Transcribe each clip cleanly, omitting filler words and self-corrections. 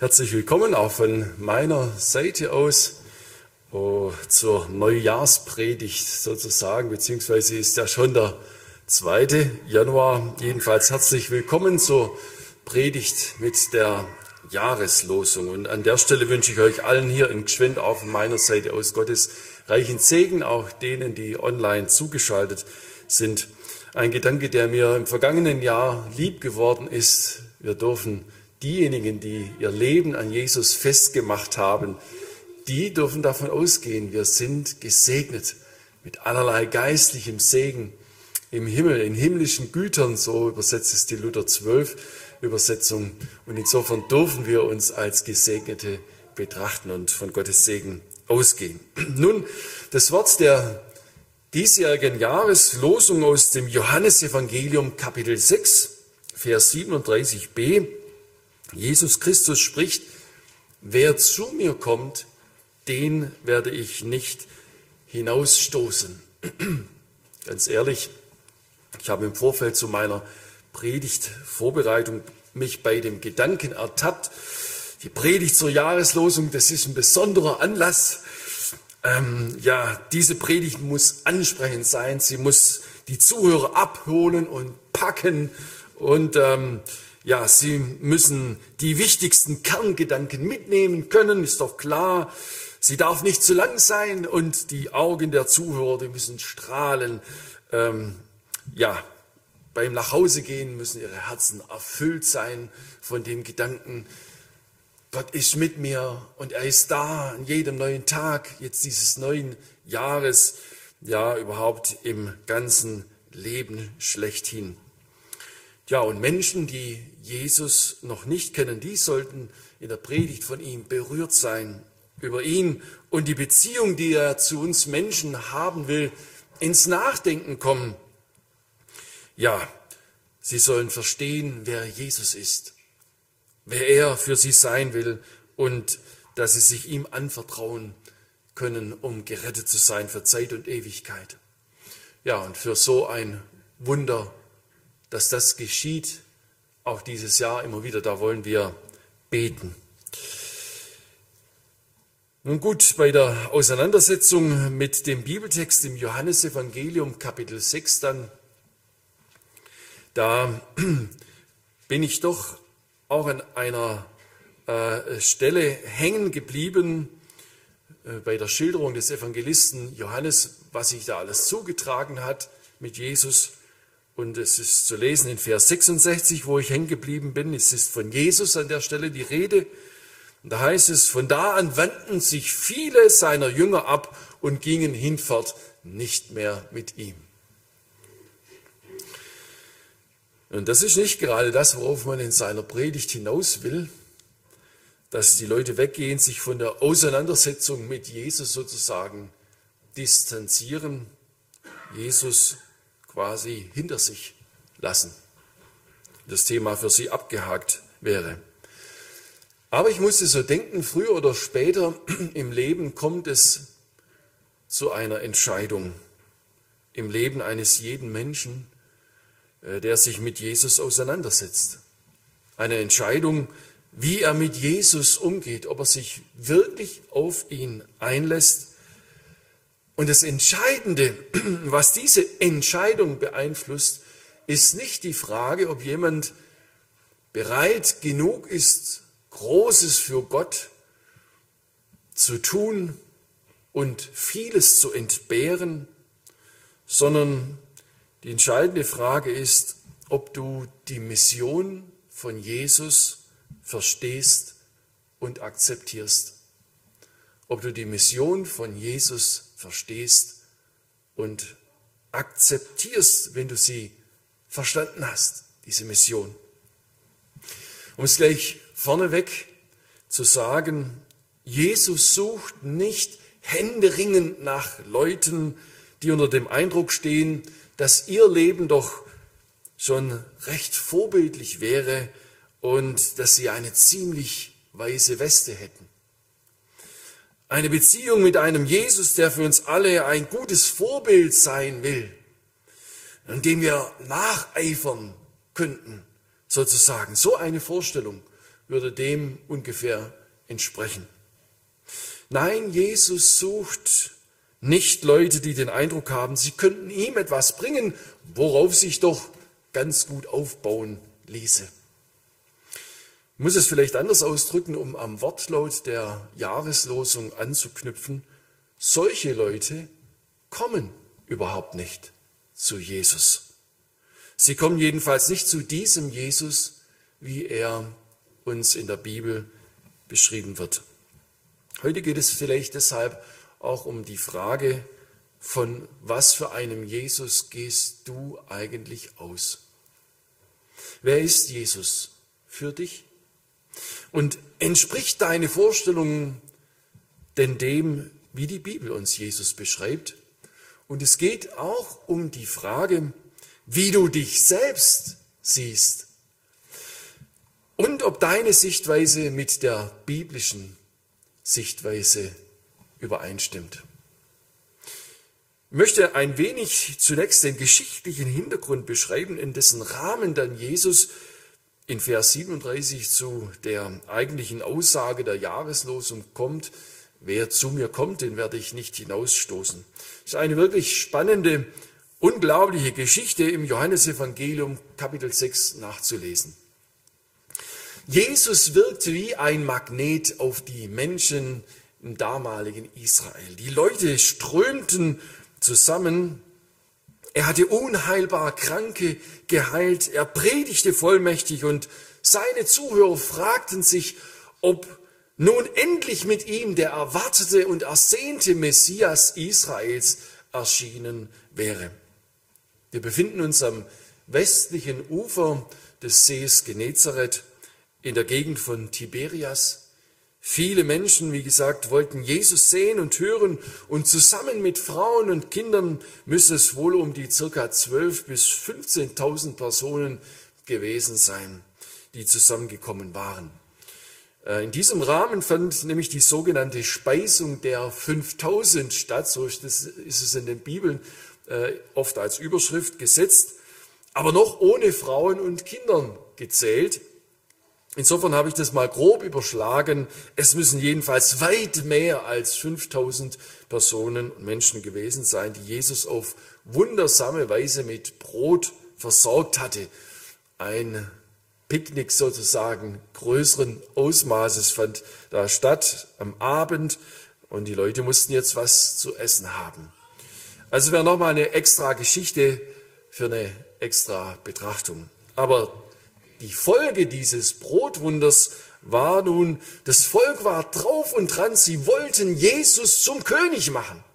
Herzlich willkommen auch von meiner Seite aus zur Neujahrspredigt sozusagen, beziehungsweise ist ja schon der 2. Januar. Jedenfalls herzlich willkommen zur Predigt mit der Jahreslosung. Und an der Stelle wünsche ich euch allen hier in Gschwend auch von meiner Seite aus Gottes reichen Segen, auch denen, die online zugeschaltet sind. Ein Gedanke, der mir im vergangenen Jahr lieb geworden ist: Wir dürfen diejenigen, die ihr Leben an Jesus festgemacht haben, die dürfen davon ausgehen, wir sind gesegnet mit allerlei geistlichem Segen im Himmel, in himmlischen Gütern, so übersetzt es die Luther 12 Übersetzung. Und insofern dürfen wir uns als Gesegnete betrachten und von Gottes Segen ausgehen. Nun, das Wort der diesjährigen Jahreslosung aus dem Johannesevangelium Kapitel 6, Vers 37b. Jesus Christus spricht: Wer zu mir kommt, den werde ich nicht hinausstoßen. Ganz ehrlich, ich habe im Vorfeld zu meiner Predigtvorbereitung mich bei dem Gedanken ertappt, die Predigt zur Jahreslosung, das ist ein besonderer Anlass. Diese Predigt muss ansprechend sein, sie muss die Zuhörer abholen und packen und sie müssen die wichtigsten Kerngedanken mitnehmen können, ist doch klar. Sie darf nicht zu lang sein und die Augen der Zuhörer, die müssen strahlen. Beim Nachhausegehen müssen ihre Herzen erfüllt sein von dem Gedanken: Gott ist mit mir und er ist da an jedem neuen Tag, jetzt dieses neuen Jahres, ja überhaupt im ganzen Leben schlechthin. Ja, und Menschen, die Jesus noch nicht kennen, die sollten in der Predigt von ihm berührt sein, über ihn und die Beziehung, die er zu uns Menschen haben will, ins Nachdenken kommen. Ja, sie sollen verstehen, wer Jesus ist, wer er für sie sein will und dass sie sich ihm anvertrauen können, um gerettet zu sein für Zeit und Ewigkeit. Ja, und für so ein Wunder, dass das geschieht, auch dieses Jahr immer wieder, da wollen wir beten. Nun gut, bei der Auseinandersetzung mit dem Bibeltext im Johannesevangelium Kapitel 6 dann, da bin ich doch auch an einer Stelle hängen geblieben bei der Schilderung des Evangelisten Johannes, was sich da alles zugetragen hat mit Jesus. Und es ist zu lesen in Vers 66, wo ich hängen geblieben bin. Es ist von Jesus an der Stelle die Rede. Und da heißt es: Von da an wandten sich viele seiner Jünger ab und gingen hinfort nicht mehr mit ihm. Und das ist nicht gerade das, worauf man in seiner Predigt hinaus will, dass die Leute weggehen, sich von der Auseinandersetzung mit Jesus sozusagen distanzieren, Jesus quasi hinter sich lassen, das Thema für sie abgehakt wäre. Aber ich musste so denken, früher oder später im Leben kommt es zu einer Entscheidung im Leben eines jeden Menschen, der sich mit Jesus auseinandersetzt. Eine Entscheidung, wie er mit Jesus umgeht, ob er sich wirklich auf ihn einlässt. Und das Entscheidende, was diese Entscheidung beeinflusst, ist nicht die Frage, ob jemand bereit genug ist, Großes für Gott zu tun und vieles zu entbehren, sondern die entscheidende Frage ist, ob du die Mission von Jesus verstehst und akzeptierst. Ob du die Mission von Jesus verstehst und akzeptierst, wenn du sie verstanden hast, diese Mission. Um es gleich vorneweg zu sagen: Jesus sucht nicht händeringend nach Leuten, die unter dem Eindruck stehen, dass ihr Leben doch schon recht vorbildlich wäre und dass sie eine ziemlich weiße Weste hätten. Eine Beziehung mit einem Jesus, der für uns alle ein gutes Vorbild sein will und dem wir nacheifern könnten, sozusagen. So eine Vorstellung würde dem ungefähr entsprechen. Nein, Jesus sucht nicht Leute, die den Eindruck haben, sie könnten ihm etwas bringen, worauf sich doch ganz gut aufbauen ließe. Ich muss es vielleicht anders ausdrücken, um am Wortlaut der Jahreslosung anzuknüpfen. Solche Leute kommen überhaupt nicht zu Jesus. Sie kommen jedenfalls nicht zu diesem Jesus, wie er uns in der Bibel beschrieben wird. Heute geht es vielleicht deshalb auch um die Frage, von was für einem Jesus gehst du eigentlich aus? Wer ist Jesus für dich? Und entspricht deine Vorstellung denn dem, wie die Bibel uns Jesus beschreibt? Und es geht auch um die Frage, wie du dich selbst siehst und ob deine Sichtweise mit der biblischen Sichtweise übereinstimmt. Ich möchte ein wenig zunächst den geschichtlichen Hintergrund beschreiben, in dessen Rahmen dann Jesus in Vers 37 zu der eigentlichen Aussage der Jahreslosung kommt. Wer zu mir kommt, den werde ich nicht hinausstoßen. Das ist eine wirklich spannende, unglaubliche Geschichte im Johannesevangelium Kapitel 6 nachzulesen. Jesus wirkte wie ein Magnet auf die Menschen im damaligen Israel. Die Leute strömten zusammen. Er hatte unheilbar Kranke geheilt. Er predigte vollmächtig und seine Zuhörer fragten sich, ob nun endlich mit ihm der erwartete und ersehnte Messias Israels erschienen wäre. Wir befinden uns am westlichen Ufer des Sees Genezareth in der Gegend von Tiberias. Viele Menschen, wie gesagt, wollten Jesus sehen und hören und zusammen mit Frauen und Kindern müsse es wohl um die ca. 12.000 bis 15.000 Personen gewesen sein, die zusammengekommen waren. In diesem Rahmen fand nämlich die sogenannte Speisung der 5.000 statt, so ist es in den Bibeln oft als Überschrift gesetzt, aber noch ohne Frauen und Kindern gezählt. Insofern habe ich das mal grob überschlagen. Es müssen jedenfalls weit mehr als 5.000 Personen und Menschen gewesen sein, die Jesus auf wundersame Weise mit Brot versorgt hatte. Ein Picknick sozusagen größeren Ausmaßes fand da statt am Abend und die Leute mussten jetzt was zu essen haben. Also wäre nochmal eine extra Geschichte für eine extra Betrachtung. Aber die Folge dieses Brotwunders war nun, das Volk war drauf und dran, sie wollten Jesus zum König machen.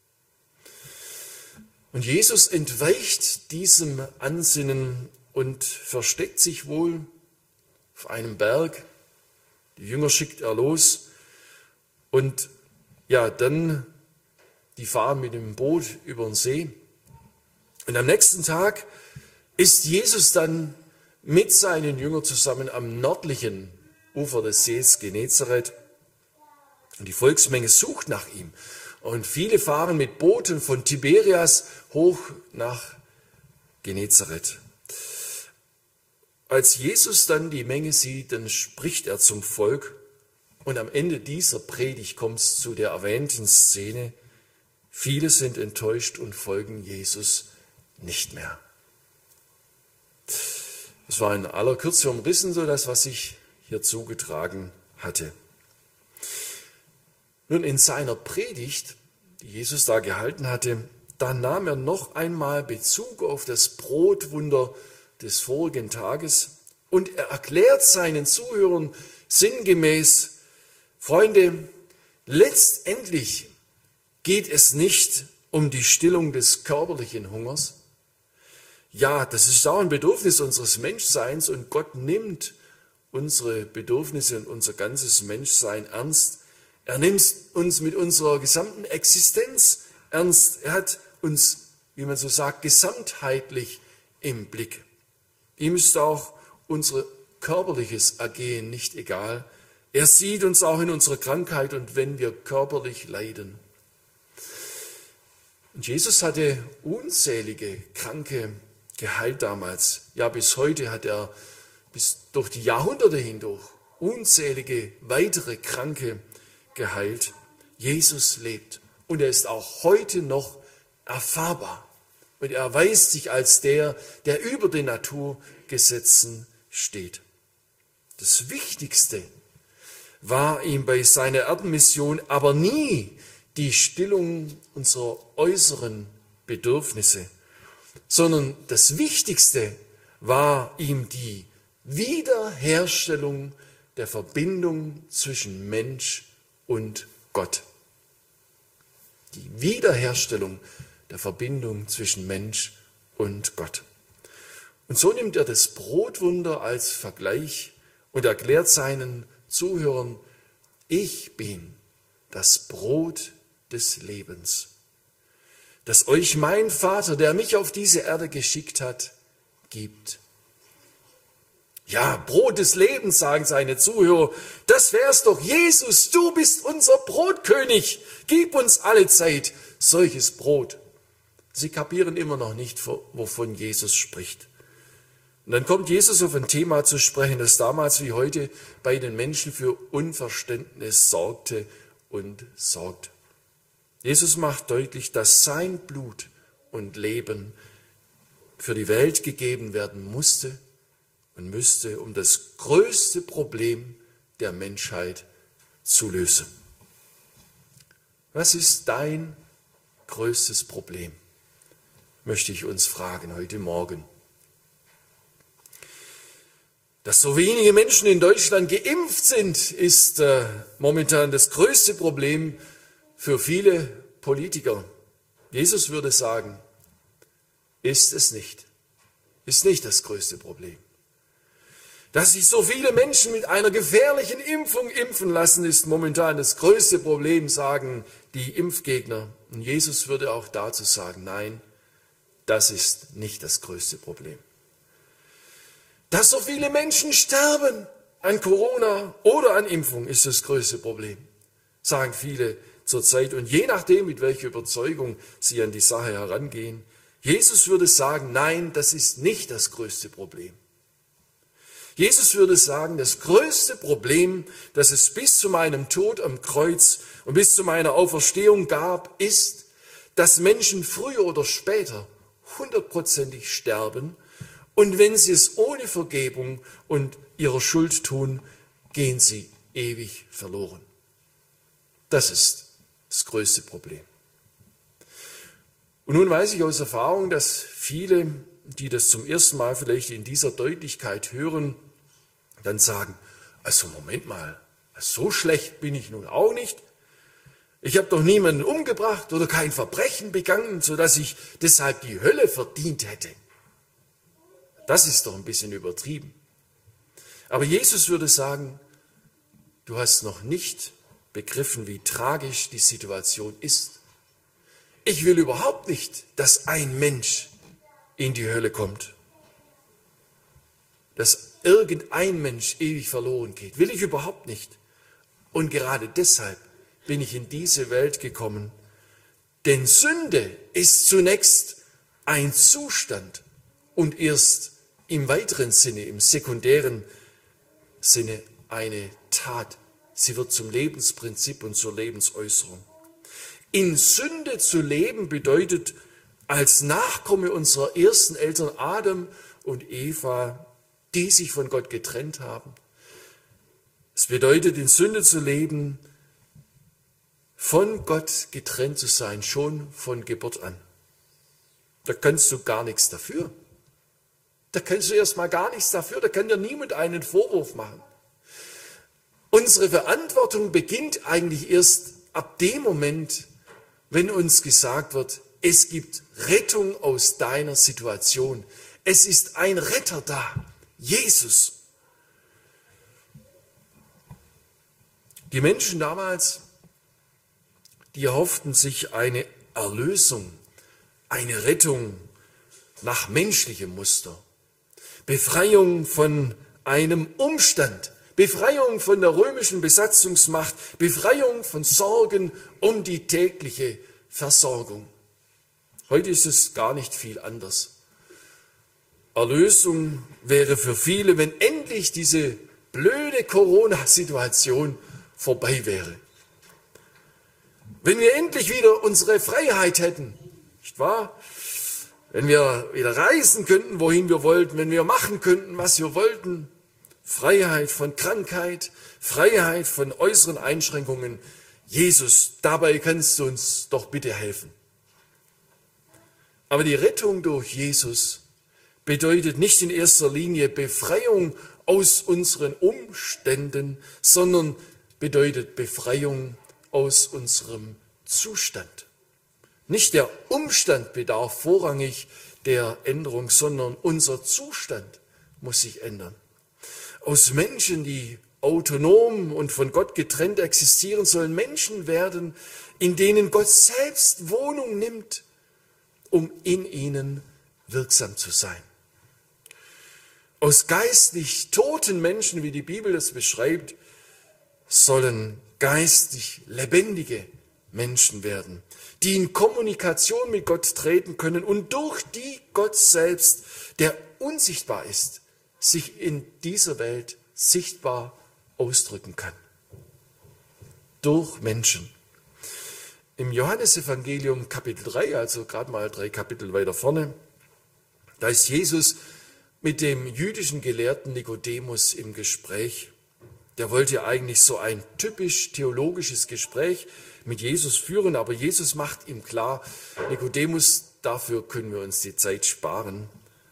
Und Jesus entweicht diesem Ansinnen und versteckt sich wohl auf einem Berg. Die Jünger schickt er los und ja, dann die fahren mit dem Boot über den See. Und am nächsten Tag ist Jesus dann mit seinen Jüngern zusammen am nördlichen Ufer des Sees Genezareth. Und die Volksmenge sucht nach ihm. Und viele fahren mit Booten von Tiberias hoch nach Genezareth. Als Jesus dann die Menge sieht, dann spricht er zum Volk. Und am Ende dieser Predigt kommt es zu der erwähnten Szene. Viele sind enttäuscht und folgen Jesus nicht mehr. Das war in aller Kürze umrissen, so das, was sich hier zugetragen hatte. Nun, in seiner Predigt, die Jesus da gehalten hatte, da nahm er noch einmal Bezug auf das Brotwunder des vorigen Tages und er erklärt seinen Zuhörern sinngemäß, Freunde, letztendlich geht es nicht um die Stillung des körperlichen Hungers. Ja, das ist auch ein Bedürfnis unseres Menschseins und Gott nimmt unsere Bedürfnisse und unser ganzes Menschsein ernst. Er nimmt uns mit unserer gesamten Existenz ernst. Er hat uns, wie man so sagt, gesamtheitlich im Blick. Ihm ist auch unser körperliches Ergehen nicht egal. Er sieht uns auch in unserer Krankheit und wenn wir körperlich leiden. Und Jesus hatte unzählige Kranke geheilt damals. Ja, bis heute hat er bis durch die Jahrhunderte hindurch unzählige weitere Kranke geheilt. Jesus lebt und er ist auch heute noch erfahrbar. Und er erweist sich als der, der über den Naturgesetzen steht. Das Wichtigste war ihm bei seiner Erdenmission aber nie die Stillung unserer äußeren Bedürfnisse, sondern das Wichtigste war ihm die Wiederherstellung der Verbindung zwischen Mensch und Gott. Die Wiederherstellung der Verbindung zwischen Mensch und Gott. Und so nimmt er das Brotwunder als Vergleich und erklärt seinen Zuhörern, ich bin das Brot des Lebens, das euch mein Vater, der mich auf diese Erde geschickt hat, gibt. Ja, Brot des Lebens, sagen seine Zuhörer, das wär's doch, Jesus, du bist unser Brotkönig, gib uns alle Zeit solches Brot. Sie kapieren immer noch nicht, wovon Jesus spricht. Und dann kommt Jesus auf ein Thema zu sprechen, das damals wie heute bei den Menschen für Unverständnis sorgte und sorgt. Jesus macht deutlich, dass sein Blut und Leben für die Welt gegeben werden musste und müsste, um das größte Problem der Menschheit zu lösen. Was ist dein größtes Problem? Möchte ich uns fragen heute Morgen. Dass so wenige Menschen in Deutschland geimpft sind, ist momentan das größte Problem für viele Politiker. Jesus würde sagen, ist es nicht. Ist nicht das größte Problem. Dass sich so viele Menschen mit einer gefährlichen Impfung impfen lassen, ist momentan das größte Problem, sagen die Impfgegner. Und Jesus würde auch dazu sagen, nein, das ist nicht das größte Problem. Dass so viele Menschen sterben an Corona oder an Impfung, ist das größte Problem, sagen viele zurzeit. Und je nachdem, mit welcher Überzeugung sie an die Sache herangehen, Jesus würde sagen, nein, das ist nicht das größte Problem. Jesus würde sagen, das größte Problem, das es bis zu meinem Tod am Kreuz und bis zu meiner Auferstehung gab, ist, dass Menschen früher oder später 100%ig sterben. Und wenn sie es ohne Vergebung und ihrer Schuld tun, gehen sie ewig verloren. Das ist das größte Problem. Und nun weiß ich aus Erfahrung, dass viele, die das zum ersten Mal vielleicht in dieser Deutlichkeit hören, dann sagen, also Moment mal, so schlecht bin ich nun auch nicht. Ich habe doch niemanden umgebracht oder kein Verbrechen begangen, sodass ich deshalb die Hölle verdient hätte. Das ist doch ein bisschen übertrieben. Aber Jesus würde sagen, du hast noch nicht begriffen, wie tragisch die Situation ist. Ich will überhaupt nicht, dass ein Mensch in die Hölle kommt. Dass irgendein Mensch ewig verloren geht. Will ich überhaupt nicht. Und gerade deshalb bin ich in diese Welt gekommen. Denn Sünde ist zunächst ein Zustand und erst im weiteren Sinne, im sekundären Sinne eine Tat. Sie wird zum Lebensprinzip und zur Lebensäußerung. In Sünde zu leben bedeutet, als Nachkomme unserer ersten Eltern Adam und Eva, die sich von Gott getrennt haben. Es bedeutet, in Sünde zu leben, von Gott getrennt zu sein, schon von Geburt an. Da kannst du gar nichts dafür. Da kannst du erstmal gar nichts dafür, da kann dir niemand einen Vorwurf machen. Unsere Verantwortung beginnt eigentlich erst ab dem Moment, wenn uns gesagt wird, es gibt Rettung aus deiner Situation. Es ist ein Retter da, Jesus. Die Menschen damals, die erhofften sich eine Erlösung, eine Rettung nach menschlichem Muster. Befreiung von einem Umstand, Befreiung von der römischen Besatzungsmacht, Befreiung von Sorgen um die tägliche Versorgung. Heute ist es gar nicht viel anders. Erlösung wäre für viele, wenn endlich diese blöde Corona-Situation vorbei wäre. Wenn wir endlich wieder unsere Freiheit hätten, nicht wahr? Wenn wir wieder reisen könnten, wohin wir wollten, wenn wir machen könnten, was wir wollten, Freiheit von Krankheit, Freiheit von äußeren Einschränkungen. Jesus, dabei kannst du uns doch bitte helfen. Aber die Rettung durch Jesus bedeutet nicht in erster Linie Befreiung aus unseren Umständen, sondern bedeutet Befreiung aus unserem Zustand. Nicht der Umstand bedarf vorrangig der Änderung, sondern unser Zustand muss sich ändern. Aus Menschen, die autonom und von Gott getrennt existieren, sollen Menschen werden, in denen Gott selbst Wohnung nimmt, um in ihnen wirksam zu sein. Aus geistlich toten Menschen, wie die Bibel das beschreibt, sollen geistig lebendige Menschen werden, die in Kommunikation mit Gott treten können und durch die Gott selbst, der unsichtbar ist, sich in dieser Welt sichtbar ausdrücken kann. Durch Menschen. Im Johannesevangelium Kapitel 3, also gerade mal 3 Kapitel weiter vorne, da ist Jesus mit dem jüdischen Gelehrten Nikodemus im Gespräch. Der wollte eigentlich so ein typisch theologisches Gespräch mit Jesus führen, aber Jesus macht ihm klar, Nikodemus, dafür können wir uns die Zeit sparen.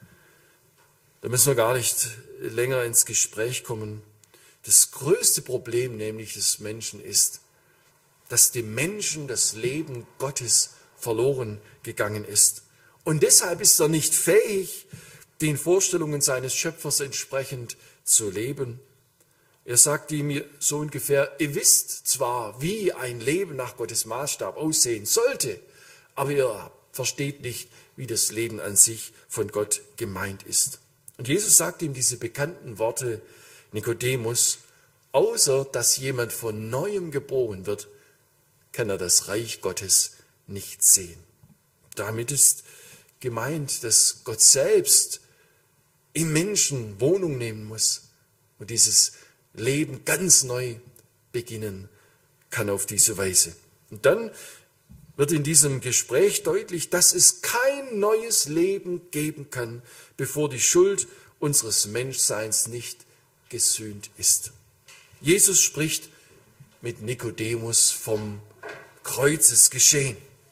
Da müssen wir gar nicht länger ins Gespräch kommen. Das größte Problem nämlich des Menschen ist, dass dem Menschen das Leben Gottes verloren gegangen ist. Und deshalb ist er nicht fähig, den Vorstellungen seines Schöpfers entsprechend zu leben. Er sagt ihm so ungefähr, ihr wisst zwar, wie ein Leben nach Gottes Maßstab aussehen sollte, aber ihr versteht nicht, wie das Leben an sich von Gott gemeint ist. Und Jesus sagt ihm diese bekannten Worte, Nikodemus, außer dass jemand von Neuem geboren wird, kann er das Reich Gottes nicht sehen. Damit ist gemeint, dass Gott selbst im Menschen Wohnung nehmen muss und dieses Leben ganz neu beginnen kann auf diese Weise. Und dann wird in diesem Gespräch deutlich, dass es kein neues Leben geben kann, bevor die Schuld unseres Menschseins nicht gesühnt ist. Jesus spricht mit Nikodemus vom Kreuzesgeschehen.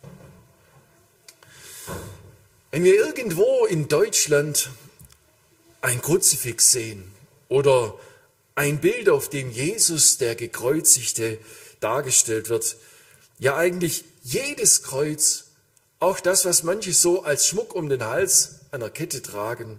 Wenn wir irgendwo in Deutschland ein Kruzifix sehen oder ein Bild, auf dem Jesus, der Gekreuzigte, dargestellt wird, ja eigentlich jedes Kreuz, auch das, was manche so als Schmuck um den Hals an der Kette tragen,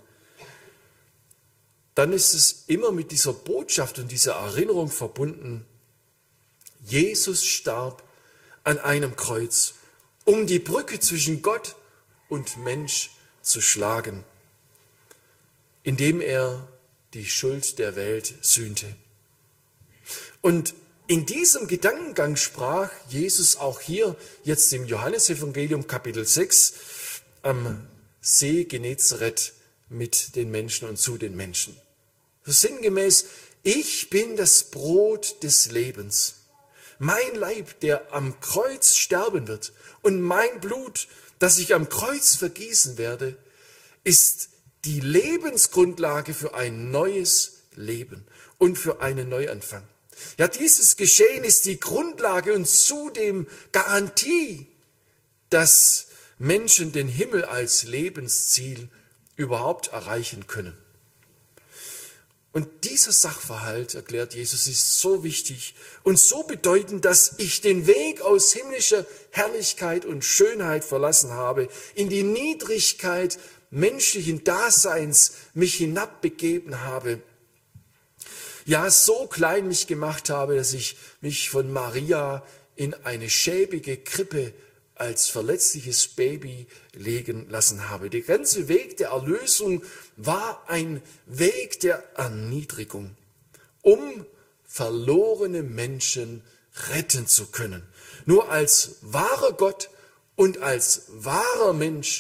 dann ist es immer mit dieser Botschaft und dieser Erinnerung verbunden, Jesus starb an einem Kreuz, um die Brücke zwischen Gott und Mensch zu schlagen, indem er die Schuld der Welt sühnte. Und in diesem Gedankengang sprach Jesus auch hier, jetzt im Johannesevangelium Kapitel 6, am See Genezareth mit den Menschen und zu den Menschen. So sinngemäß, ich bin das Brot des Lebens. Mein Leib, der am Kreuz sterben wird, und mein Blut, das ich am Kreuz vergießen werde, ist die Lebensgrundlage für ein neues Leben und für einen Neuanfang. Ja, dieses Geschehen ist die Grundlage und zudem Garantie, dass Menschen den Himmel als Lebensziel überhaupt erreichen können. Und dieser Sachverhalt, erklärt Jesus, ist so wichtig und so bedeutend, dass ich den Weg aus himmlischer Herrlichkeit und Schönheit verlassen habe, in die Niedrigkeit menschlichen Daseins mich hinabbegeben habe. Ja, so klein mich gemacht habe, dass ich mich von Maria in eine schäbige Krippe als verletzliches Baby legen lassen habe. Der ganze Weg der Erlösung war ein Weg der Erniedrigung, um verlorene Menschen retten zu können. Nur als wahrer Gott und als wahrer Mensch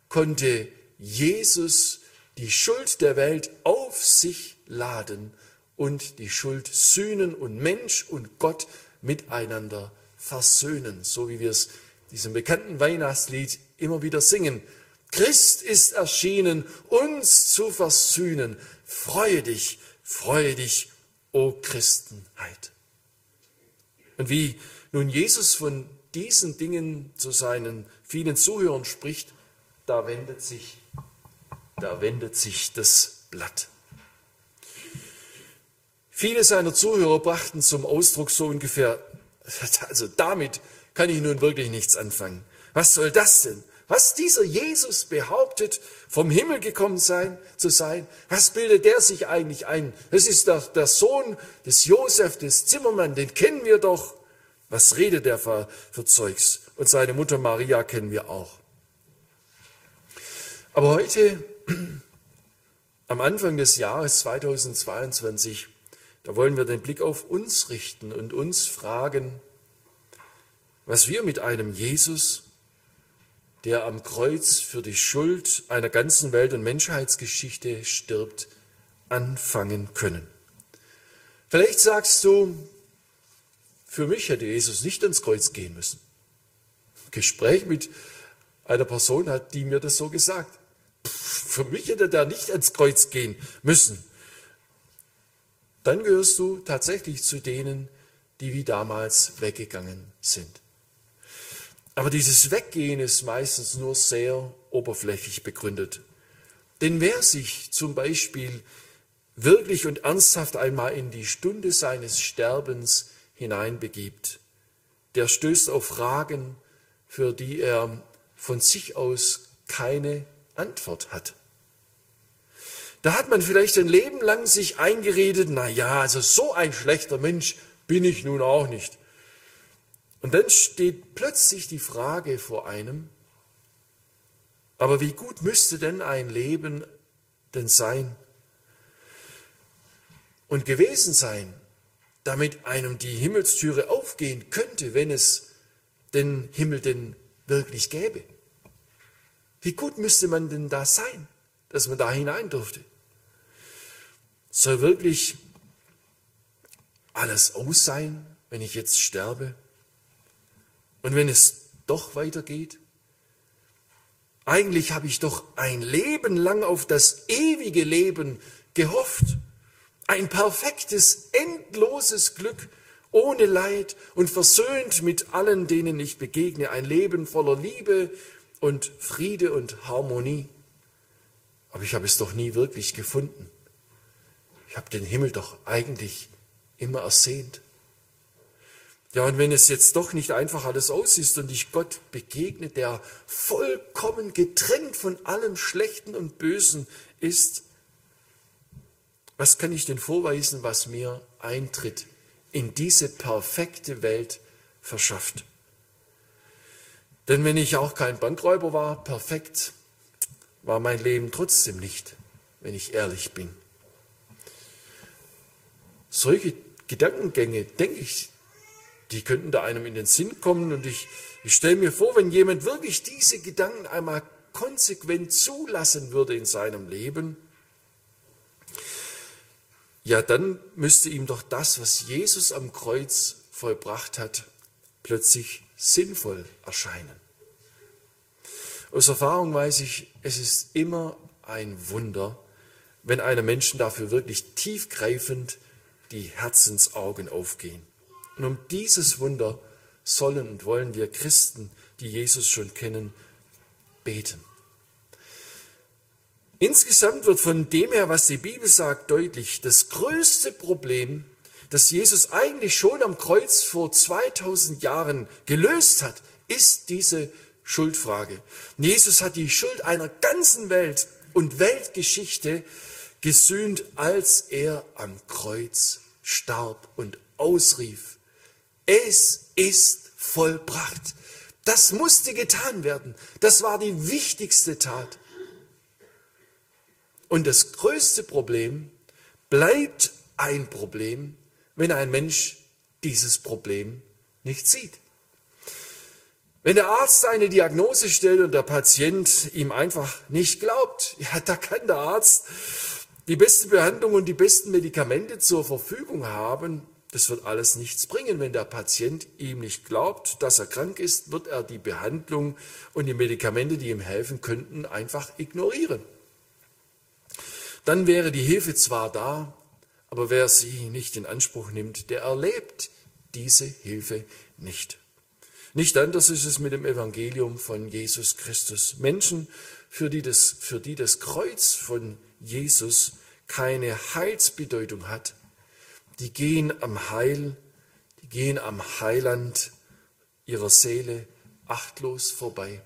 konnte Jesus die Schuld der Welt auf sich laden und die Schuld sühnen und Mensch und Gott miteinander versöhnen. So wie wir es in diesem bekannten Weihnachtslied immer wieder singen. Christ ist erschienen, uns zu versöhnen. Freue dich, o Christenheit. Und wie nun Jesus von diesen Dingen zu seinen vielen Zuhörern spricht, da wendet sich das Blatt. Viele seiner Zuhörer brachten zum Ausdruck so ungefähr, also damit kann ich nun wirklich nichts anfangen. Was soll das denn? Was dieser Jesus behauptet, vom Himmel gekommen zu sein, was bildet der sich eigentlich ein? Das ist doch der Sohn des Josef, des Zimmermann, den kennen wir doch. Was redet der für Zeugs? Und seine Mutter Maria kennen wir auch. Aber heute, am Anfang des Jahres 2022, da wollen wir den Blick auf uns richten und uns fragen, was wir mit einem Jesus, der am Kreuz für die Schuld einer ganzen Welt- und Menschheitsgeschichte stirbt, anfangen können. Vielleicht sagst du, für mich hätte Jesus nicht ans Kreuz gehen müssen. Ein Gespräch mit einer Person hat die mir das so gesagt. Für mich hätte der nicht ans Kreuz gehen müssen. Dann gehörst du tatsächlich zu denen, die wie damals weggegangen sind. Aber dieses Weggehen ist meistens nur sehr oberflächlich begründet. Denn wer sich zum Beispiel wirklich und ernsthaft einmal in die Stunde seines Sterbens hineinbegibt, der stößt auf Fragen, für die er von sich aus keine Antwort hat. Da hat man vielleicht ein Leben lang sich eingeredet, na ja, also so ein schlechter Mensch bin ich nun auch nicht. Und dann steht plötzlich die Frage vor einem, aber wie gut müsste denn ein Leben denn sein und gewesen sein, damit einem die Himmelstüre aufgehen könnte, wenn es den Himmel denn wirklich gäbe? Wie gut müsste man denn da sein, dass man da hinein durfte? Soll wirklich alles aus sein, wenn ich jetzt sterbe? Und wenn es doch weitergeht? Eigentlich habe ich doch ein Leben lang auf das ewige Leben gehofft. Ein perfektes, endloses Glück, ohne Leid und versöhnt mit allen, denen ich begegne. Ein Leben voller Liebe und Friede und Harmonie. Aber ich habe es doch nie wirklich gefunden. Ich habe den Himmel doch eigentlich immer ersehnt. Ja, und wenn es jetzt doch nicht einfach alles aus ist und ich Gott begegne, der vollkommen getrennt von allem Schlechten und Bösen ist, was kann ich denn vorweisen, was mir Eintritt in diese perfekte Welt verschafft? Denn wenn ich auch kein Bankräuber war, perfekt war mein Leben trotzdem nicht, wenn ich ehrlich bin. Solche Gedankengänge, denke ich, die könnten da einem in den Sinn kommen und ich stelle mir vor, wenn jemand wirklich diese Gedanken einmal konsequent zulassen würde in seinem Leben, ja, dann müsste ihm doch das, was Jesus am Kreuz vollbracht hat, plötzlich sinnvoll erscheinen. Aus Erfahrung weiß ich, es ist immer ein Wunder, wenn einem Menschen dafür wirklich tiefgreifend die Herzensaugen aufgehen. Und um dieses Wunder sollen und wollen wir Christen, die Jesus schon kennen, beten. Insgesamt wird von dem her, was die Bibel sagt, deutlich, das größte Problem, das Jesus eigentlich schon am Kreuz vor 2000 Jahren gelöst hat, ist diese Schuldfrage. Jesus hat die Schuld einer ganzen Welt und Weltgeschichte gesühnt, als er am Kreuz starb und ausrief: Es ist vollbracht. Das musste getan werden. Das war die wichtigste Tat. Und das größte Problem bleibt ein Problem, wenn ein Mensch dieses Problem nicht sieht. Wenn der Arzt eine Diagnose stellt und der Patient ihm einfach nicht glaubt, ja, da kann der Arzt die beste Behandlung und die besten Medikamente zur Verfügung haben, das wird alles nichts bringen. Wenn der Patient ihm nicht glaubt, dass er krank ist, wird er die Behandlung und die Medikamente, die ihm helfen könnten, einfach ignorieren. Dann wäre die Hilfe zwar da, aber wer sie nicht in Anspruch nimmt, der erlebt diese Hilfe nicht. Nicht anders ist es mit dem Evangelium von Jesus Christus. Menschen, für die das Kreuz von Jesus keine Heilsbedeutung hat, die gehen am Heiland ihrer Seele achtlos vorbei.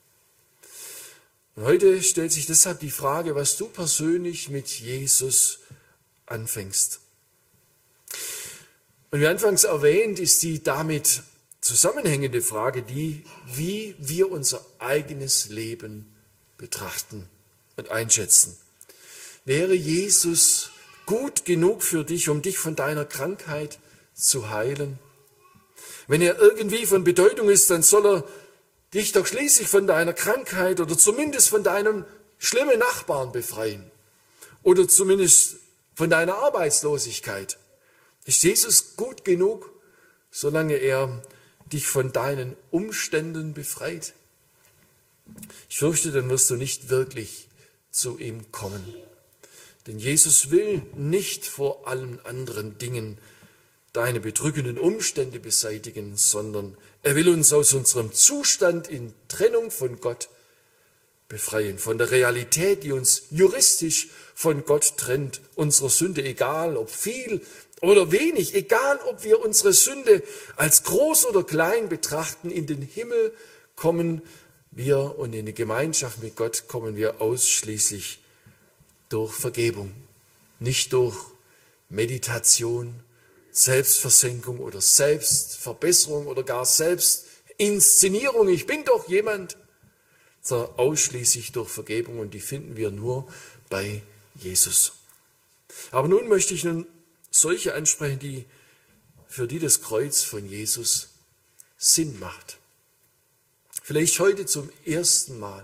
Und heute stellt sich deshalb die Frage, was du persönlich mit Jesus anfängst. Und wie anfangs erwähnt, ist die damit zusammenhängende Frage die, wie wir unser eigenes Leben betrachten und einschätzen. Wäre Jesus gut genug für dich, um dich von deiner Krankheit zu heilen? Wenn er irgendwie von Bedeutung ist, dann soll er dich doch schließlich von deiner Krankheit oder zumindest von deinem schlimmen Nachbarn befreien oder zumindest von deiner Arbeitslosigkeit. Ist Jesus gut genug, solange er dich von deinen Umständen befreit? Ich fürchte, dann wirst du nicht wirklich zu ihm kommen. Denn Jesus will nicht vor allen anderen Dingen deine bedrückenden Umstände beseitigen, sondern er will uns aus unserem Zustand in Trennung von Gott befreien, von der Realität, die uns juristisch von Gott trennt, unserer Sünde, egal ob viel oder wenig, egal ob wir unsere Sünde als groß oder klein betrachten, in den Himmel kommen wir und in die Gemeinschaft mit Gott kommen wir ausschließlich durch Vergebung, nicht durch Meditation, Selbstversenkung oder Selbstverbesserung oder gar Selbstinszenierung. Ich bin doch jemand, sondern ausschließlich durch Vergebung und die finden wir nur bei Jesus. Aber nun möchte ich solche ansprechen, für die das Kreuz von Jesus Sinn macht. Vielleicht heute zum ersten Mal.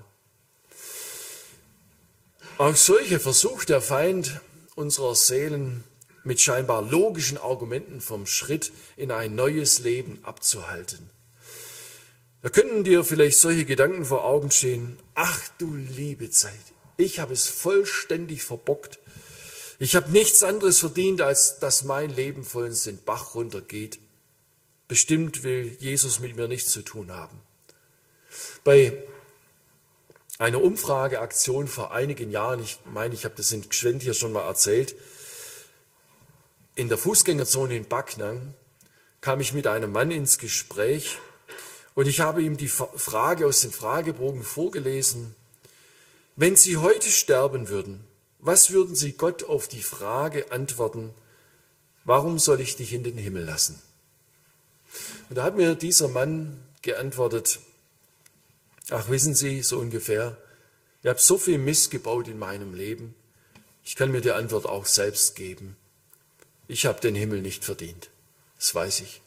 Auch solche versucht der Feind unserer Seelen mit scheinbar logischen Argumenten vom Schritt in ein neues Leben abzuhalten. Da könnten dir vielleicht solche Gedanken vor Augen stehen: Ach du liebe Zeit, ich habe es vollständig verbockt. Ich habe nichts anderes verdient, als dass mein Leben vollends den Bach runtergeht. Bestimmt will Jesus mit mir nichts zu tun haben. Bei einer Umfrageaktion vor einigen Jahren, ich meine, ich habe das in Gschwend hier schon mal erzählt, in der Fußgängerzone in Backnang kam ich mit einem Mann ins Gespräch und ich habe ihm die Frage aus dem Fragebogen vorgelesen: Wenn Sie heute sterben würden, was würden Sie Gott auf die Frage antworten: Warum soll ich dich in den Himmel lassen? Und da hat mir dieser Mann geantwortet: Ach, wissen Sie, so ungefähr, ich habe so viel Mist gebaut in meinem Leben, ich kann mir die Antwort auch selbst geben. Ich habe den Himmel nicht verdient, das weiß ich.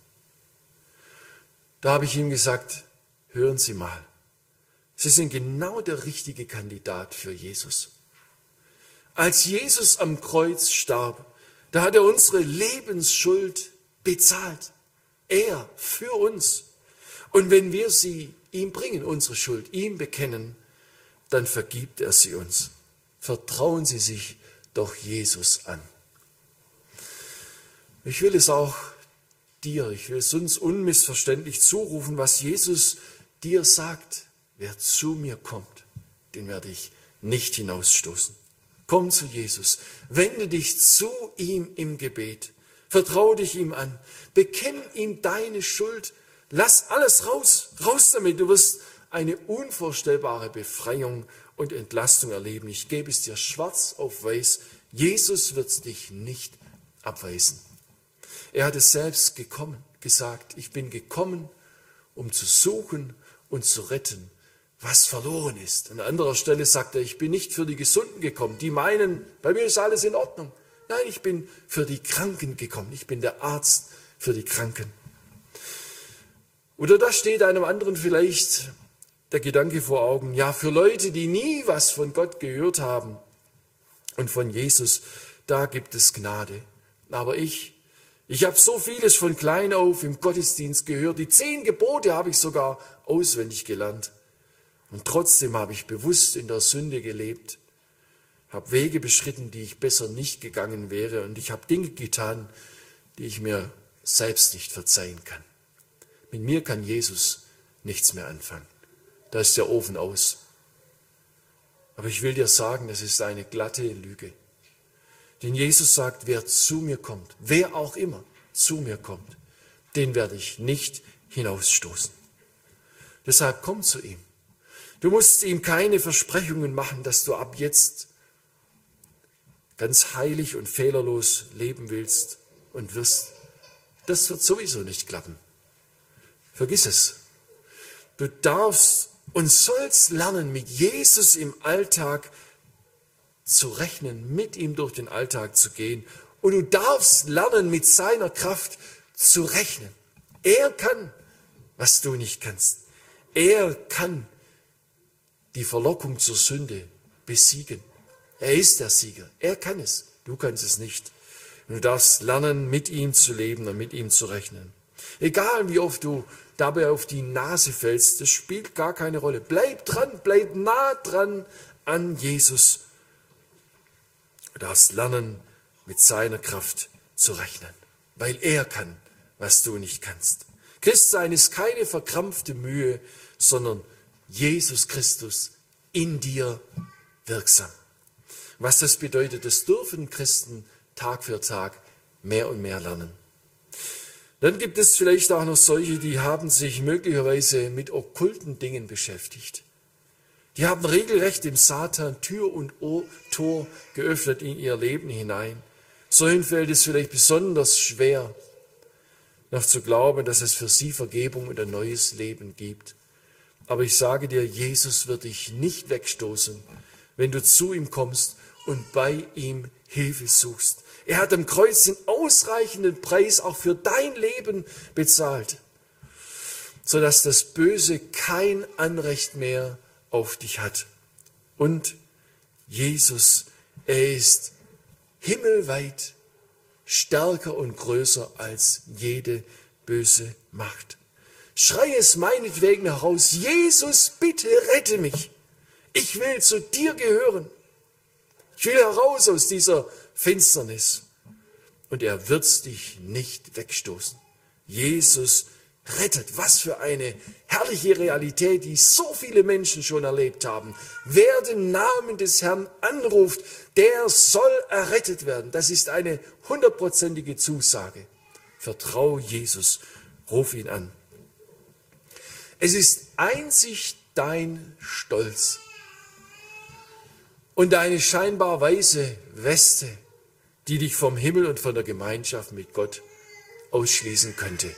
Da habe ich ihm gesagt: Hören Sie mal, Sie sind genau der richtige Kandidat für Jesus. Als Jesus am Kreuz starb, da hat er unsere Lebensschuld bezahlt. Er für uns. Und wenn wir sie ihm bringen, unsere Schuld, ihm bekennen, dann vergibt er sie uns. Vertrauen Sie sich doch Jesus an. Ich will es auch dir, ich will es uns unmissverständlich zurufen, was Jesus dir sagt: Wer zu mir kommt, den werde ich nicht hinausstoßen. Komm zu Jesus, wende dich zu ihm im Gebet, vertraue dich ihm an, bekenn ihm deine Schuld, lass alles raus damit, du wirst eine unvorstellbare Befreiung und Entlastung erleben. Ich gebe es dir schwarz auf weiß, Jesus wird dich nicht abweisen. Er hat es selbst gesagt: Ich bin gekommen, um zu suchen und zu retten, was verloren ist. An anderer Stelle sagt er: Ich bin nicht für die Gesunden gekommen, die meinen, bei mir ist alles in Ordnung. Nein, ich bin für die Kranken gekommen. Ich bin der Arzt für die Kranken. Oder da steht einem anderen vielleicht der Gedanke vor Augen: Ja, für Leute, die nie was von Gott gehört haben Und von Jesus, da gibt es Gnade. Aber ich habe so vieles von klein auf im Gottesdienst gehört. Die 10 Gebote habe ich sogar auswendig gelernt. Und trotzdem habe ich bewusst in der Sünde gelebt, habe Wege beschritten, die ich besser nicht gegangen wäre. Und ich habe Dinge getan, die ich mir selbst nicht verzeihen kann. Mit mir kann Jesus nichts mehr anfangen. Da ist der Ofen aus. Aber ich will dir sagen, das ist eine glatte Lüge. Denn Jesus sagt, wer zu mir kommt, wer auch immer zu mir kommt, den werde ich nicht hinausstoßen. Deshalb komm zu ihm. Du musst ihm keine Versprechungen machen, dass du ab jetzt ganz heilig und fehlerlos leben willst und wirst. Das wird sowieso nicht klappen. Vergiss es. Du darfst und sollst lernen, mit Jesus im Alltag zu rechnen, mit ihm durch den Alltag zu gehen. Und du darfst lernen, mit seiner Kraft zu rechnen. Er kann, was du nicht kannst. Er kann die Verlockung zur Sünde besiegen. Er ist der Sieger. Er kann es. Du kannst es nicht. Und du darfst lernen, mit ihm zu leben und mit ihm zu rechnen. Egal wie oft du dabei auf die Nase fällst, das spielt gar keine Rolle. Bleib dran, bleib nah dran an Jesus. Du darfst lernen, mit seiner Kraft zu rechnen, weil er kann, was du nicht kannst. Christsein ist keine verkrampfte Mühe, sondern Jesus Christus in dir wirksam. Was das bedeutet, das dürfen Christen Tag für Tag mehr und mehr lernen. Dann gibt es vielleicht auch noch solche, die haben sich möglicherweise mit okkulten Dingen beschäftigt. Die haben regelrecht dem Satan Tür und Tor geöffnet in ihr Leben hinein. Solchen fällt es vielleicht besonders schwer, noch zu glauben, dass es für sie Vergebung und ein neues Leben gibt. Aber ich sage dir, Jesus wird dich nicht wegstoßen, wenn du zu ihm kommst und bei ihm Hilfe suchst. Er hat am Kreuz den ausreichenden Preis auch für dein Leben bezahlt, sodass das Böse kein Anrecht mehr auf dich hat. Und Jesus, er ist himmelweit stärker und größer als jede böse Macht. Schrei es meinetwegen heraus: Jesus, bitte rette mich. Ich will zu dir gehören. Ich will heraus aus dieser Finsternis. Und er wird dich nicht wegstoßen. Jesus rettet. Was für eine herrliche Realität, die so viele Menschen schon erlebt haben. Wer den Namen des Herrn anruft, der soll errettet werden. Das ist eine 100%ige Zusage. Vertrau Jesus, ruf ihn an. Es ist einzig dein Stolz und deine scheinbar weiße Weste, die dich vom Himmel und von der Gemeinschaft mit Gott ausschließen könnte.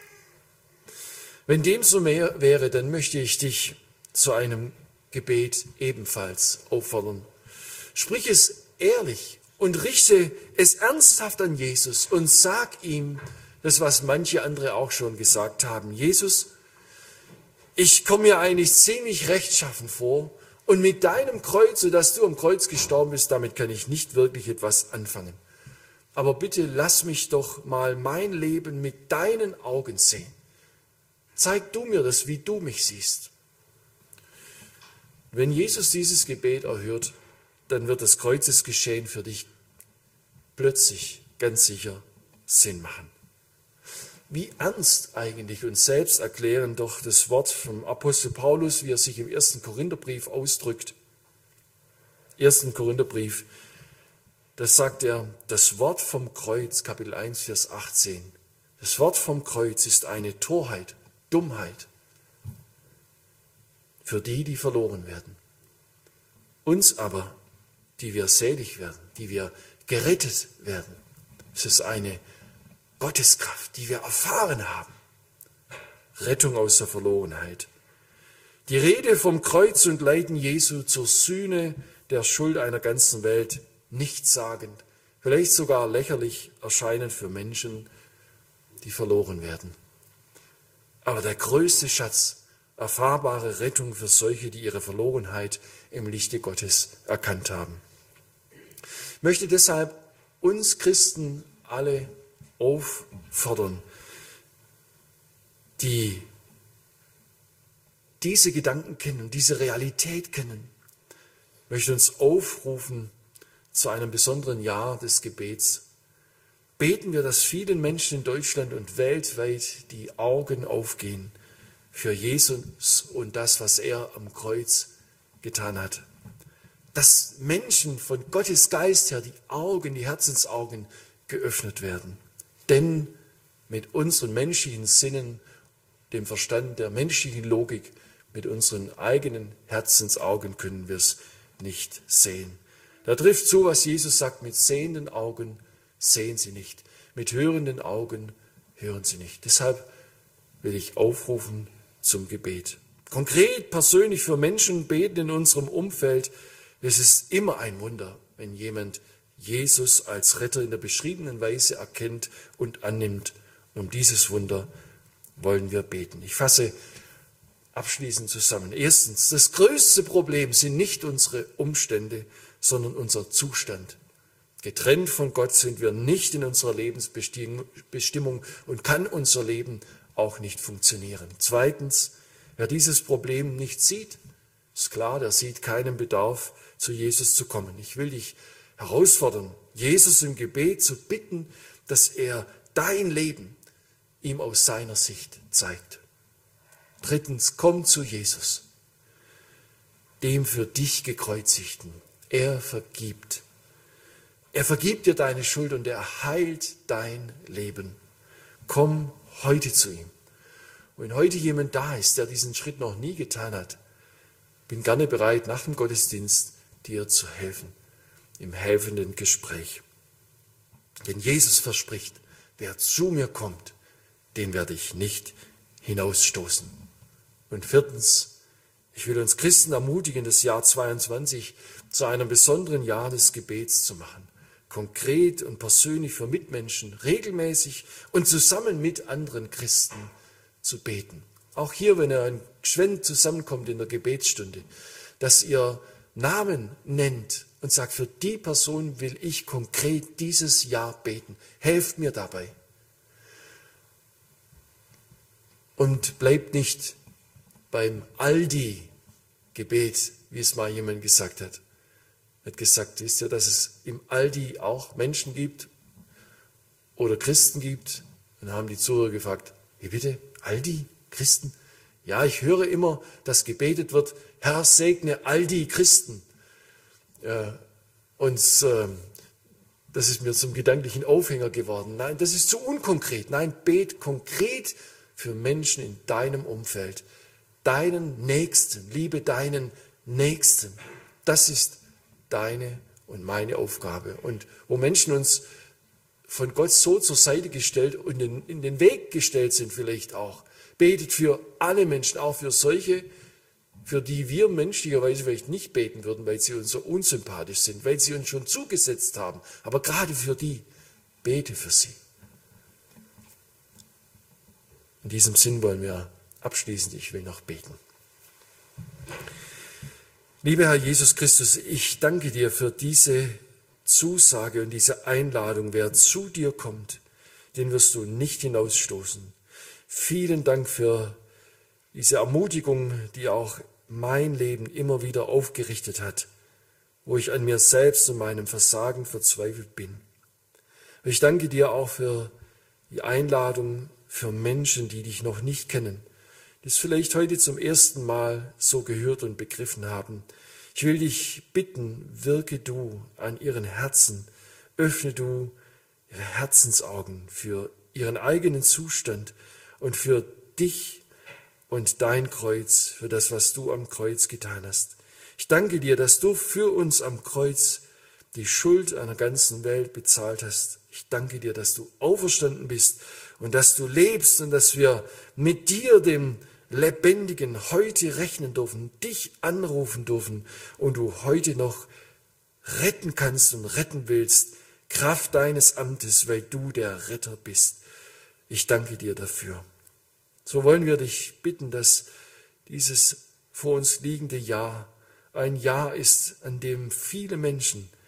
Wenn dem so wäre, dann möchte ich dich zu einem Gebet ebenfalls auffordern. Sprich es ehrlich und richte es ernsthaft an Jesus und sag ihm das, was manche andere auch schon gesagt haben. Jesus, ich komme mir eigentlich ziemlich rechtschaffen vor und mit deinem Kreuz, sodass du am Kreuz gestorben bist, damit kann ich nicht wirklich etwas anfangen. Aber bitte lass mich doch mal mein Leben mit deinen Augen sehen. Zeig du mir das, wie du mich siehst. Wenn Jesus dieses Gebet erhört, dann wird das Kreuzesgeschehen für dich plötzlich ganz sicher Sinn machen. Wie ernst eigentlich und selbst erklären doch das Wort vom Apostel Paulus, wie er sich im 1. Korintherbrief ausdrückt. 1. Korintherbrief, das sagt er, das Wort vom Kreuz, Kapitel 1, Vers 18. Das Wort vom Kreuz ist eine Torheit, Dummheit für die, die verloren werden. Uns aber, die wir selig werden, die wir gerettet werden, es ist eine Gotteskraft, die wir erfahren haben. Rettung aus der Verlorenheit. Die Rede vom Kreuz und Leiden Jesu zur Sühne der Schuld einer ganzen Welt, nichtssagend, vielleicht sogar lächerlich erscheinen für Menschen, die verloren werden. Aber der größte Schatz, erfahrbare Rettung für solche, die ihre Verlorenheit im Lichte Gottes erkannt haben. Ich möchte deshalb uns Christen alle auffordern, die diese Gedanken kennen, diese Realität kennen. Ich möchte uns aufrufen zu einem besonderen Jahr des Gebets. Beten wir, dass vielen Menschen in Deutschland und weltweit die Augen aufgehen für Jesus und das, was er am Kreuz getan hat. Dass Menschen von Gottes Geist her die Augen, die Herzensaugen geöffnet werden. Denn mit unseren menschlichen Sinnen, dem Verstand der menschlichen Logik, mit unseren eigenen Herzensaugen können wir es nicht sehen. Da trifft zu, was Jesus sagt, mit sehenden Augen sehen sie nicht, mit hörenden Augen hören sie nicht. Deshalb will ich aufrufen zum Gebet. Konkret, persönlich für Menschen beten in unserem Umfeld. Es ist immer ein Wunder, wenn jemand Jesus als Retter in der beschriebenen Weise erkennt und annimmt. Um dieses Wunder wollen wir beten. Ich fasse abschließend zusammen. Erstens, das größte Problem sind nicht unsere Umstände, sondern unser Zustand. Getrennt von Gott sind wir nicht in unserer Lebensbestimmung und kann unser Leben auch nicht funktionieren. Zweitens, wer dieses Problem nicht sieht, ist klar, der sieht keinen Bedarf, zu Jesus zu kommen. Ich will dich herausfordern, Jesus im Gebet zu bitten, dass er dein Leben ihm aus seiner Sicht zeigt. Drittens, komm zu Jesus, dem für dich gekreuzigten. Er vergibt. Er vergibt dir deine Schuld und er heilt dein Leben. Komm heute zu ihm. Wenn heute jemand da ist, der diesen Schritt noch nie getan hat, bin gerne bereit, nach dem Gottesdienst dir zu helfen, im helfenden Gespräch. Denn Jesus verspricht, wer zu mir kommt, den werde ich nicht hinausstoßen. Und viertens, ich will uns Christen ermutigen, das Jahr 22 zu einem besonderen Jahr des Gebets zu machen. Konkret und persönlich für Mitmenschen, regelmäßig und zusammen mit anderen Christen zu beten. Auch hier, wenn ihr ein Geschwind zusammenkommt in der Gebetsstunde, dass ihr Namen nennt und sagt, für die Person will ich konkret dieses Jahr beten. Helft mir dabei. Und bleibt nicht beim Aldi-Gebet, wie es mal jemand gesagt hat. Er hat gesagt, wisst ihr, dass es im Aldi auch Menschen gibt oder Christen gibt? Und dann haben die Zuhörer gefragt, wie bitte, Aldi, Christen? Ja, ich höre immer, dass gebetet wird, Herr, segne Aldi, Christen. Das ist mir zum gedanklichen Aufhänger geworden. Nein, das ist zu unkonkret. Nein, bet konkret für Menschen in deinem Umfeld. Deinen Nächsten, liebe deinen Nächsten. Das ist deine und meine Aufgabe. Und wo Menschen uns von Gott so zur Seite gestellt und in den Weg gestellt sind vielleicht auch, betet für alle Menschen, auch für solche, für die wir menschlicherweise vielleicht nicht beten würden, weil sie uns so unsympathisch sind, weil sie uns schon zugesetzt haben. Aber gerade für die, bete für sie. In diesem Sinn wollen wir abschließend, ich will noch beten. Lieber Herr Jesus Christus, ich danke dir für diese Zusage und diese Einladung. Wer zu dir kommt, den wirst du nicht hinausstoßen. Vielen Dank für diese Ermutigung, die auch mein Leben immer wieder aufgerichtet hat, wo ich an mir selbst und meinem Versagen verzweifelt bin. Ich danke dir auch für die Einladung für Menschen, die dich noch nicht kennen, die es vielleicht heute zum ersten Mal so gehört und begriffen haben. Ich will dich bitten, wirke du an ihren Herzen, öffne du ihre Herzensaugen für ihren eigenen Zustand und für dich und dein Kreuz, für das, was du am Kreuz getan hast. Ich danke dir, dass du für uns am Kreuz die Schuld einer ganzen Welt bezahlt hast. Ich danke dir, dass du auferstanden bist und dass du lebst und dass wir mit dir, dem Lebendigen, heute rechnen dürfen, dich anrufen dürfen und du heute noch retten kannst und retten willst, Kraft deines Amtes, weil du der Retter bist. Ich danke dir dafür. So wollen wir dich bitten, dass dieses vor uns liegende Jahr ein Jahr ist, an dem viele Menschen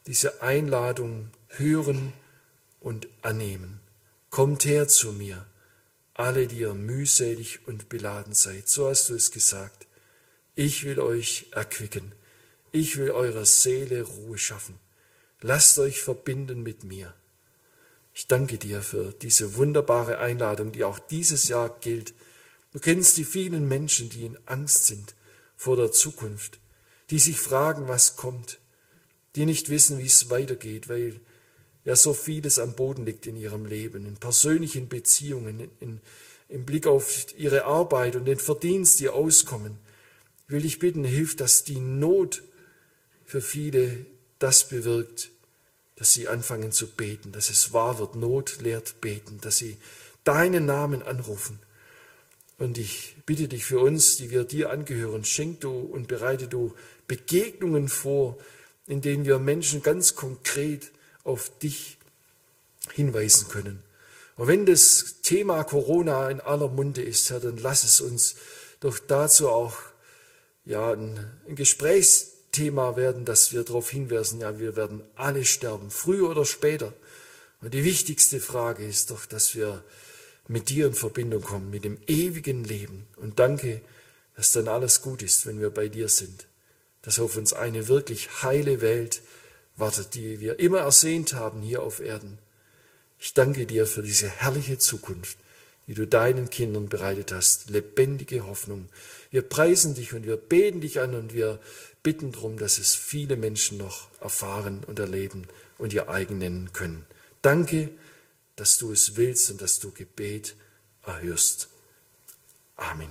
diese Einladung hören und annehmen. Kommt her zu mir, alle, die ihr mühselig und beladen seid. So hast du es gesagt. Ich will euch erquicken. Ich will eurer Seele Ruhe schaffen. Lasst euch verbinden mit mir. Ich danke dir für diese wunderbare Einladung, die auch dieses Jahr gilt. Du kennst die vielen Menschen, die in Angst sind vor der Zukunft, die sich fragen, was kommt, die nicht wissen, wie es weitergeht, weil ja so vieles am Boden liegt in ihrem Leben, in persönlichen Beziehungen, im Blick auf ihre Arbeit und den Verdienst, ihr Auskommen. Ich will dich bitten, hilf, dass die Not für viele das bewirkt, dass sie anfangen zu beten, dass es wahr wird, Not lehrt beten, dass sie deinen Namen anrufen. Und ich bitte dich für uns, die wir dir angehören, schenk du und bereite du Begegnungen vor, in denen wir Menschen ganz konkret auf dich hinweisen können. Und wenn das Thema Corona in aller Munde ist, Herr, dann lass es uns doch dazu auch ein Gesprächsthema werden, dass wir darauf hinweisen, ja, wir werden alle sterben, früher oder später. Und die wichtigste Frage ist doch, dass wir mit dir in Verbindung kommen, mit dem ewigen Leben. Und danke, dass dann alles gut ist, wenn wir bei dir sind. Dass auf uns eine wirklich heile Welt wartet, die wir immer ersehnt haben hier auf Erden. Ich danke dir für diese herrliche Zukunft, die du deinen Kindern bereitet hast, lebendige Hoffnung. Wir preisen dich und wir beten dich an und wir bitten darum, dass es viele Menschen noch erfahren und erleben und ihr eigen nennen können. Danke, dass du es willst und dass du Gebet erhörst. Amen.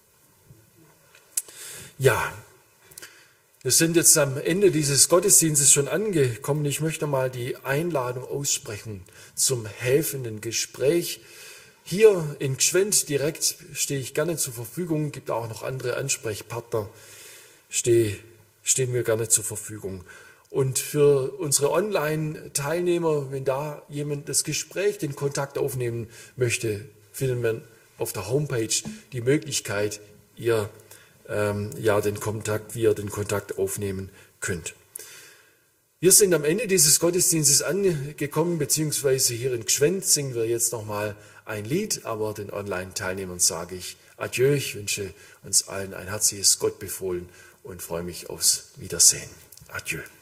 Ja, wir sind jetzt am Ende dieses Gottesdienstes schon angekommen. Ich möchte mal die Einladung aussprechen zum helfenden Gespräch. Hier in Gschwend direkt stehe ich gerne zur Verfügung. Es gibt auch noch andere Ansprechpartner, stehen mir gerne zur Verfügung. Und für unsere Online-Teilnehmer, wenn da jemand das Gespräch, den Kontakt aufnehmen möchte, finden wir auf der Homepage die Möglichkeit, wie ihr den Kontakt aufnehmen könnt. Wir sind am Ende dieses Gottesdienstes angekommen, beziehungsweise hier in Gschwend singen wir jetzt nochmal ein Lied, aber den Online-Teilnehmern sage ich Adieu. Ich wünsche uns allen ein herzliches Gottbefohlen und freue mich aufs Wiedersehen. Adieu.